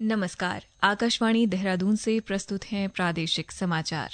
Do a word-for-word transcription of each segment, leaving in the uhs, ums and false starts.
नमस्कार, आकाशवाणी देहरादून से प्रस्तुत हैं प्रादेशिक समाचार।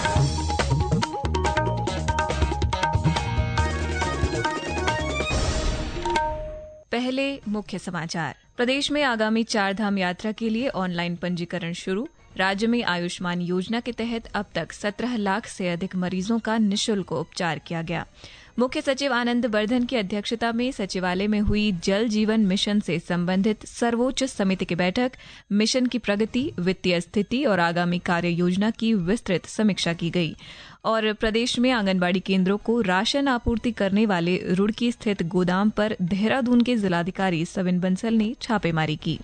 पहले मुख्य समाचार। प्रदेश में आगामी चार धाम यात्रा के लिए ऑनलाइन पंजीकरण शुरू। राज्य में आयुष्मान योजना के तहत अब तक सत्रह लाख से अधिक मरीजों का निःशुल्क उपचार किया गया। मुख्य सचिव आनंद वर्धन की अध्यक्षता में सचिवालय में हुई जल जीवन मिशन से संबंधित सर्वोच्च समिति की बैठक। मिशन की प्रगति, वित्तीय स्थिति और आगामी कार्य योजना की विस्तृत समीक्षा की गई। और प्रदेश में आंगनबाड़ी केंद्रों को राशन आपूर्ति करने वाले रुड़की स्थित गोदाम पर देहरादून के जिलाधिकारी सविन बंसल ने छापेमारी की।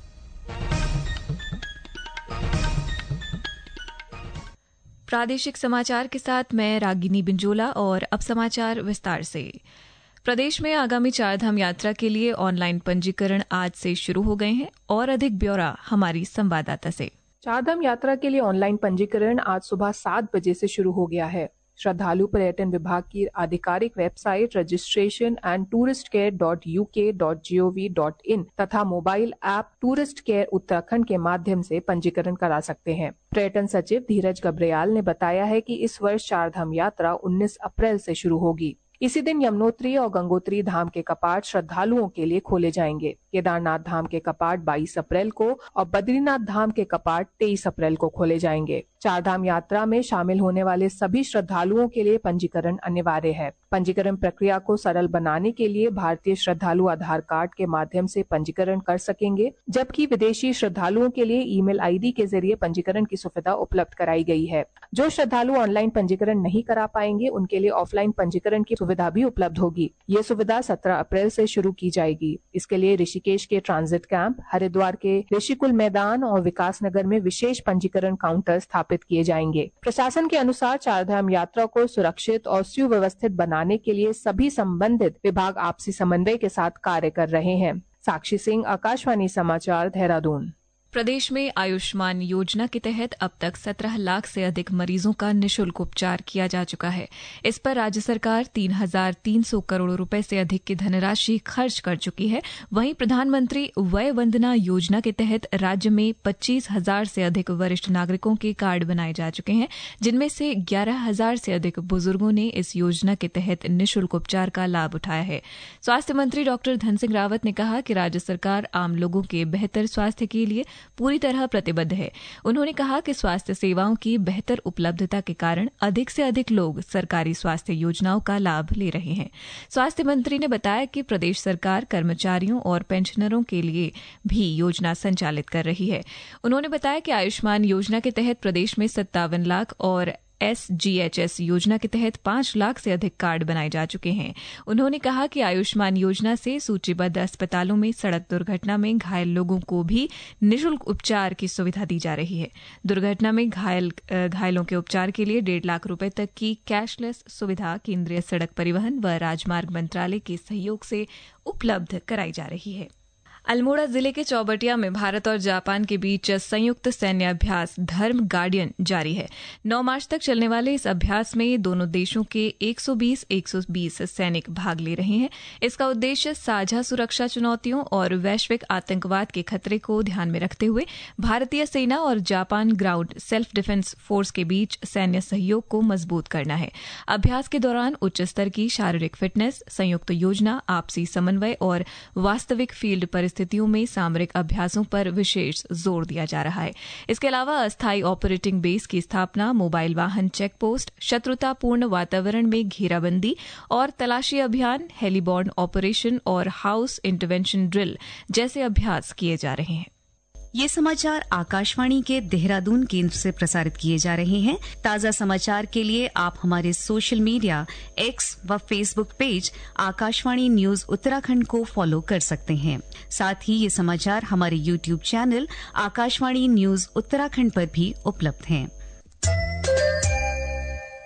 प्रादेशिक समाचार के साथ मैं रागिनी बिंजोला और अब समाचार विस्तार से। प्रदेश में आगामी चारधाम यात्रा के लिए ऑनलाइन पंजीकरण आज से शुरू हो गए हैं और अधिक ब्यौरा हमारी संवाददाता से। चारधाम यात्रा के लिए ऑनलाइन पंजीकरण आज सुबह सात बजे से शुरू हो गया है। श्रद्धालु पर्यटन विभाग की आधिकारिक website registration and tourist care dot U K dot G O V dot in तथा mobile app tourist care Uttarakhand के माध्यम से पंजीकरण करा सकते हैं। पर्यटन सचिव धीरज गब्रियाल ने बताया है कि इस वर्ष चारधाम यात्रा उन्नीस अप्रैल से शुरू होगी। इसी दिन यमुनोत्री और गंगोत्री धाम के कपाट श्रद्धालुओं के लिए खोले जाएंगे। केदारनाथ धाम के कपाट बाईस अप्रैल को और बद्रीनाथ धाम के कपाट तेईस अप्रैल को खोले जाएंगे। चारधाम यात्रा में शामिल होने वाले सभी श्रद्धालुओं के लिए पंजीकरण अनिवार्य है। पंजीकरण प्रक्रिया को सरल बनाने के लिए भारतीय श्रद्धालु आधार कार्ड के माध्यम से पंजीकरण कर सकेंगे, जबकि विदेशी श्रद्धालुओं के लिए ईमेल आईडी के जरिए पंजीकरण की सुविधा उपलब्ध कराई गई है। जो श्रद्धालु ऑनलाइन पंजीकरण नहीं करा पाएंगे, उनके लिए ऑफलाइन पंजीकरण की सुविधा भी उपलब्ध होगी। ये सुविधा सत्रह अप्रैल से शुरू की जाएगी। इसके लिए ऋषिकेश के ट्रांजिट कैंप, हरिद्वार के ऋषिकुल मैदान और विकास नगर में विशेष पंजीकरण काउंटर स्थापित किए जाएंगे। प्रशासन के अनुसार चारधाम यात्रा को सुरक्षित और सुव्यवस्थित बनाने के लिए सभी संबंधित विभाग आपसी समन्वय के साथ कार्य कर रहे हैं। साक्षी सिंह, आकाशवाणी समाचार, देहरादून। प्रदेश में आयुष्मान योजना के तहत अब तक सत्रह लाख से अधिक मरीजों का निःशुल्क उपचार किया जा चुका है। इस पर राज्य सरकार तीन हजार तीन सौ करोड़ रुपए से अधिक की धनराशि खर्च कर चुकी है। वहीं प्रधानमंत्री वय वंदना योजना के तहत राज्य में पच्चीस हजार से अधिक वरिष्ठ नागरिकों के कार्ड बनाए जा चुके हैं, जिनमें से ग्यारह हजार से अधिक बुजुर्गों ने इस योजना के तहत निःशुल्क उपचार का लाभ उठाया है। स्वास्थ्य मंत्री डॉक्टर धन सिंह रावत ने कहा कि राज्य सरकार आम लोगों के बेहतर स्वास्थ्य के लिए पूरी तरह प्रतिबद्ध है। उन्होंने कहा कि स्वास्थ्य सेवाओं की बेहतर उपलब्धता के कारण अधिक से अधिक लोग सरकारी स्वास्थ्य योजनाओं का लाभ ले रहे हैं। स्वास्थ्य मंत्री ने बताया कि प्रदेश सरकार कर्मचारियों और पेंशनरों के लिए भी योजना संचालित कर रही है। उन्होंने बताया कि आयुष्मान योजना के तहत प्रदेश में सत्तावन लाख और एस जी एच एस योजना के तहत पांच लाख से अधिक कार्ड बनाए जा चुके हैं। उन्होंने कहा कि आयुष्मान योजना से सूचीबद्ध अस्पतालों में सड़क दुर्घटना में घायल लोगों को भी निःशुल्क उपचार की सुविधा दी जा रही है। दुर्घटना में घायल घायलों के उपचार के लिए डेढ़ लाख रुपए तक की कैशलेस सुविधा केंद्रीय सड़क परिवहन व राजमार्ग मंत्रालय के सहयोग से उपलब्ध कराई जा रही है। अल्मोड़ा जिले के चौबटिया में भारत और जापान के बीच संयुक्त सैन्य अभ्यास धर्म गार्डियन जारी है। नौ मार्च तक चलने वाले इस अभ्यास में दोनों देशों के एक सौ बीस सैनिक भाग ले रहे हैं। इसका उद्देश्य साझा सुरक्षा चुनौतियों और वैश्विक आतंकवाद के खतरे को ध्यान में रखते हुए भारतीय सेना और Japan ground self defence force के बीच सैन्य सहयोग को मजबूत करना है। अभ्यास के दौरान उच्च स्तर की शारीरिक फिटनेस, संयुक्त योजना, आपसी समन्वय और वास्तविक फील्ड स्थितियों में सामरिक अभ्यासों पर विशेष जोर दिया जा रहा है। इसके अलावा अस्थायी ऑपरेटिंग बेस की स्थापना, मोबाइल वाहन चेक पोस्ट, शत्रुतापूर्ण वातावरण में घेराबंदी और तलाशी अभियान, हेलीबॉर्न ऑपरेशन और हाउस इंटरवेंशन ड्रिल जैसे अभ्यास किए जा रहे हैं। ये समाचार आकाशवाणी के देहरादून केंद्र से प्रसारित किए जा रहे हैं। ताज़ा समाचार के लिए आप हमारे सोशल मीडिया एक्स व Facebook page Akashvani news Uttarakhand को फॉलो कर सकते हैं। साथ ही ये समाचार हमारे YouTube channel Akashvani news Uttarakhand पर भी उपलब्ध हैं।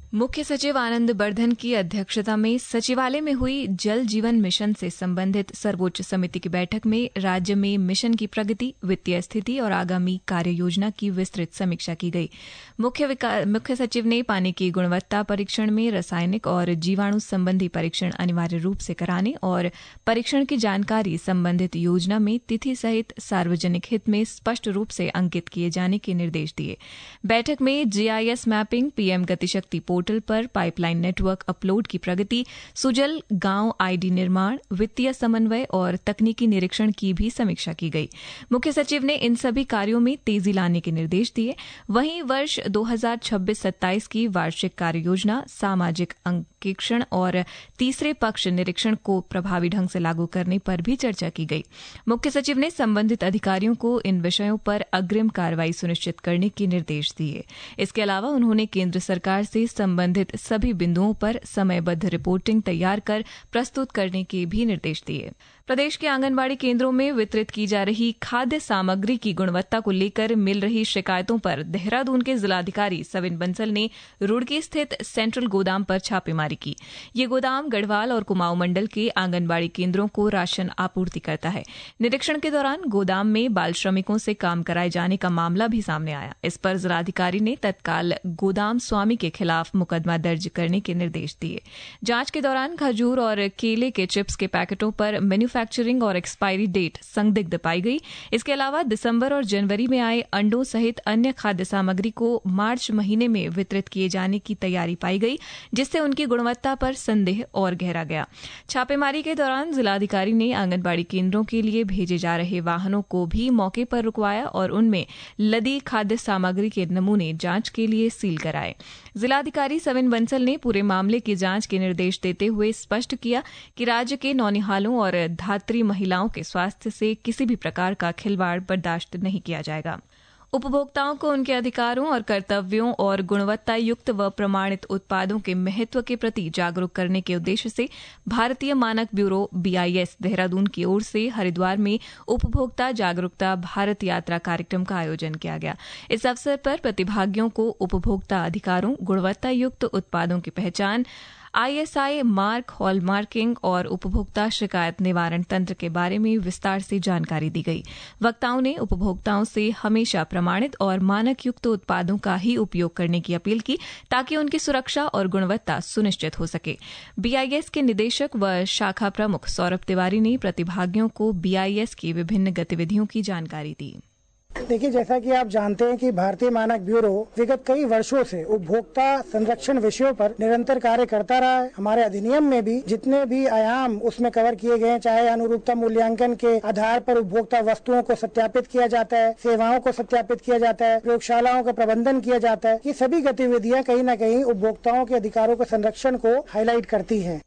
मुख्य सचिव आनंद बर्धन की अध्यक्षता में सचिवालय में हुई जल जीवन मिशन से संबंधित सर्वोच्च समिति की बैठक में राज्य में मिशन की प्रगति, वित्तीय स्थिति और आगामी कार्य योजना की विस्तृत समीक्षा की गई। मुख्य मुख्य सचिव ने पानी की गुणवत्ता परीक्षण में रासायनिक और जीवाणु संबंधी परीक्षण अनिवार्य रूप से कराने और परीक्षण की जानकारी संबंधित योजना में तिथि सहित सार्वजनिक हित में स्पष्ट रूप से अंकित किए जाने के निर्देश दिए। बैठक में GIS mapping, PM Gatishakti portal पर पाइपलाइन नेटवर्क अपलोड की प्रगति, सुजल गांव आईडी निर्माण, वित्तीय समन्वय और तकनीकी निरीक्षण की भी समीक्षा की गई। मुख्य सचिव ने इन सभी कार्यों में तेजी लाने के निर्देश दिए। वहीं वर्ष दो हज़ार छब्बीस सत्ताईस की वार्षिक कार्य योजना, सामाजिक अंकेक्षण और तीसरे पक्ष निरीक्षण को प्रभावी ढंग से लागू करने पर भी चर्चा की गई। मुख्य सचिव ने संबंधित अधिकारियों को इन विषयों पर अग्रिम कार्रवाई सुनिश्चित करने के निर्देश दिए। इसके अलावा उन्होंने केंद्र सरकार से संबंधित सभी बिंदुओं पर समयबद्ध रिपोर्टिंग तैयार कर प्रस्तुत करने के भी निर्देश दिए। प्रदेश के आंगनबाड़ी केंद्रों में वितरित की जा रही खाद्य सामग्री की गुणवत्ता को लेकर मिल रही शिकायतों पर देहरादून के जिलाधिकारी सविन बंसल ने रुड़की स्थित सेंट्रल गोदाम पर छापेमारी की। ये गोदाम गढ़वाल और कुमाऊं मंडल के आंगनबाड़ी केंद्रों को राशन आपूर्ति करता है। निरीक्षण के दौरान गोदाम में बाल श्रमिकों से काम कराए जाने का मामला भी सामने आया। इस पर जिलाधिकारी ने तत्काल गोदाम स्वामी के खिलाफ मुकदमा दर्ज करने के निर्देश दिए। जांच के दौरान खजूर और केले के चिप्स के पैकेटों पर मैन्युफैक्चरिंग और एक्सपायरी डेट संदिग्ध पाई गई। इसके अलावा दिसंबर और जनवरी में आए अंडों सहित अन्य खाद्य सामग्री को मार्च महीने में वितरित किए जाने की तैयारी पाई गई, जिससे उनकी गुणवत्ता पर संदेह और गहरा गया। छापेमारी के दौरान जिलाधिकारी ने आंगनबाड़ी केंद्रों के लिए भेजे जा रहे वाहनों को भी मौके पर रुकवाया और उनमें लदी खाद्य सामग्री के नमूने जांच के लिए सील कराए। जिलाधिकारी सविन बंसल ने पूरे मामले की जांच के निर्देश देते हुए स्पष्ट किया कि राज्य के नौनिहालों और धात्री महिलाओं के स्वास्थ्य से किसी भी प्रकार का खिलवाड़ बर्दाश्त नहीं किया जाएगा। उपभोक्ताओं को उनके अधिकारों और कर्तव्यों और गुणवत्ता युक्त व प्रमाणित उत्पादों के महत्व के प्रति जागरूक करने के उद्देश्य से भारतीय मानक ब्यूरो बीआईएस देहरादून की ओर से हरिद्वार में उपभोक्ता जागरूकता भारत यात्रा कार्यक्रम का आयोजन किया गया। इस अवसर पर प्रतिभागियों को उपभोक्ता अधिकारों, गुणवत्ता युक्त उत्पादों की पहचान, आईएसआई मार्क, हॉलमार्किंग और उपभोक्ता शिकायत निवारण तंत्र के बारे में विस्तार से जानकारी दी गई। वक्ताओं ने उपभोक्ताओं से हमेशा प्रमाणित और मानक युक्त उत्पादों का ही उपयोग करने की अपील की, ताकि उनकी सुरक्षा और गुणवत्ता सुनिश्चित हो सके। बीआईएस के निदेशक व शाखा प्रमुख सौरभ तिवारी ने प्रतिभागियों को बीआईएस की विभिन्न गतिविधियों की जानकारी दी। देखिए, जैसा कि आप जानते हैं कि भारतीय मानक ब्यूरो विगत कई वर्षों से उपभोक्ता संरक्षण विषयों पर निरंतर कार्य करता रहा है। हमारे अधिनियम में भी जितने भी आयाम उसमें कवर किए गए हैं, चाहे अनुरूपता मूल्यांकन के आधार पर उपभोक्ता वस्तुओं को सत्यापित किया जाता है, सेवाओं को सत्यापित किया जाता है, प्रयोगशालाओं का प्रबंधन किया जाता है, ये सभी गतिविधियाँ कहीं न कहीं उपभोक्ताओं के अधिकारों के संरक्षण को हाईलाइट करती है।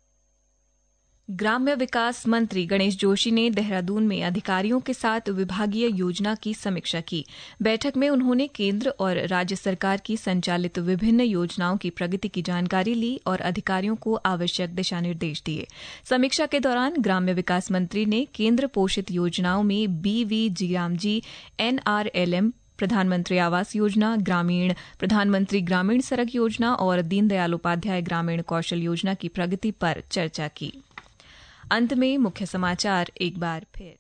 ग्राम्य विकास मंत्री गणेश जोशी ने देहरादून में अधिकारियों के साथ विभागीय योजना की समीक्षा की। बैठक में उन्होंने केंद्र और राज्य सरकार की संचालित विभिन्न योजनाओं की प्रगति की जानकारी ली और अधिकारियों को आवश्यक दिशा निर्देश दिए। समीक्षा के दौरान ग्राम्य विकास मंत्री ने केंद्र पोषित योजनाओं में बीवीजीरामजी, एनआरएलएम, प्रधानमंत्री आवास योजना, ग्रामीण प्रधानमंत्री ग्रामीण सड़क योजना और दीनदयाल उपाध्याय ग्रामीण कौशल योजना की प्रगति पर चर्चा की। अंत में मुख्य समाचार एक बार फिर।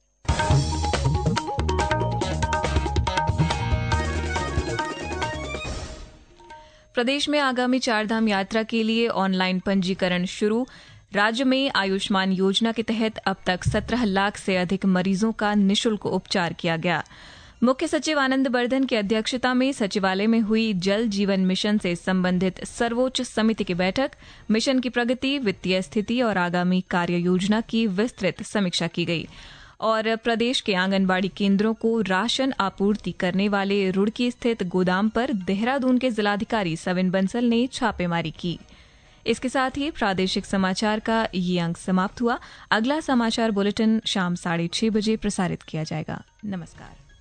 प्रदेश में आगामी चारधाम यात्रा के लिए ऑनलाइन पंजीकरण शुरू। राज्य में आयुष्मान योजना के तहत अब तक सत्रह लाख से अधिक मरीजों का निःशुल्क उपचार किया गया। मुख्य सचिव आनंद बर्धन की अध्यक्षता में सचिवालय में हुई जल जीवन मिशन से संबंधित सर्वोच्च समिति की बैठक। मिशन की प्रगति, वित्तीय स्थिति और आगामी कार्य योजना की विस्तृत समीक्षा की गई। और प्रदेश के आंगनबाड़ी केंद्रों को राशन आपूर्ति करने वाले रुड़की स्थित गोदाम पर देहरादून के जिलाधिकारी सविन बंसल ने छापेमारी की। इसके साथ ही प्रादेशिक समाचार का ये अंक समाप्त हुआ। अगला समाचार बुलेटिन शाम साढ़े छह बजे प्रसारित किया जाएगा। नमस्कार।